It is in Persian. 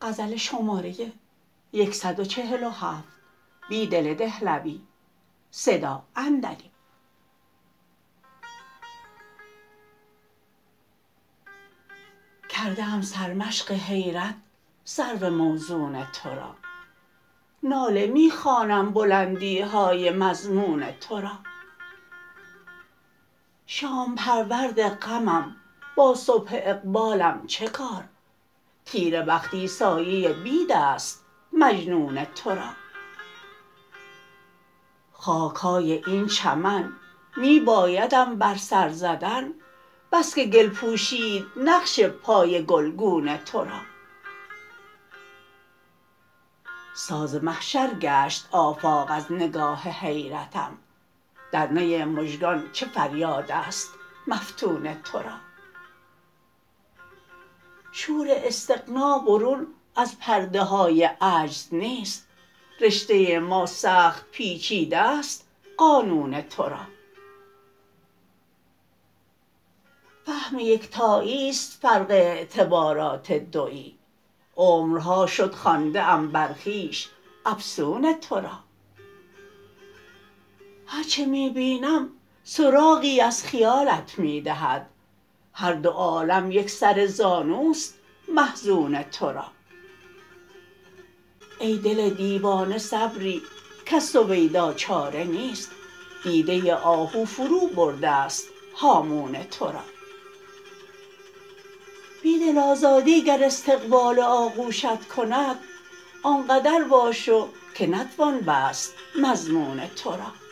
کرده ام سرمشق حیرت سرو موزون ترا، ناله می خوانم بلندی های مضمون ترا. شام پرورد غمم با صبح اقبالم چه کار، تیره بختی سایه بید است مجنون ترا. خاک های این چمن می بایدم بر سر زدن، بس که گل پوشید نقش پای گلگون ترا. ساز محشر گشت آفاق از نگاه حیرتم، در نی مژگان چه فریاد است مفتون ترا. شور استغنا برون از پرده های عجز نیست، رشته ما سخت پیچیده است قانون ترا. فهم یکتایی است فرق اعتبارات دویی، عمرها شد خوانده ام بر خویش افسون ترا. هر چه می بینم سراغی از خیالت می دهد، هر دو عالم یک سر زانوست محزون ترا. ای دل دیوانه صبری کز سویدا چاره نیست، دیده آهو فرو برده است هامون ترا. بیدل آزادی گر استقبال آغوشت کند، آنقدر واشو که نتوان بست مضمون ترا.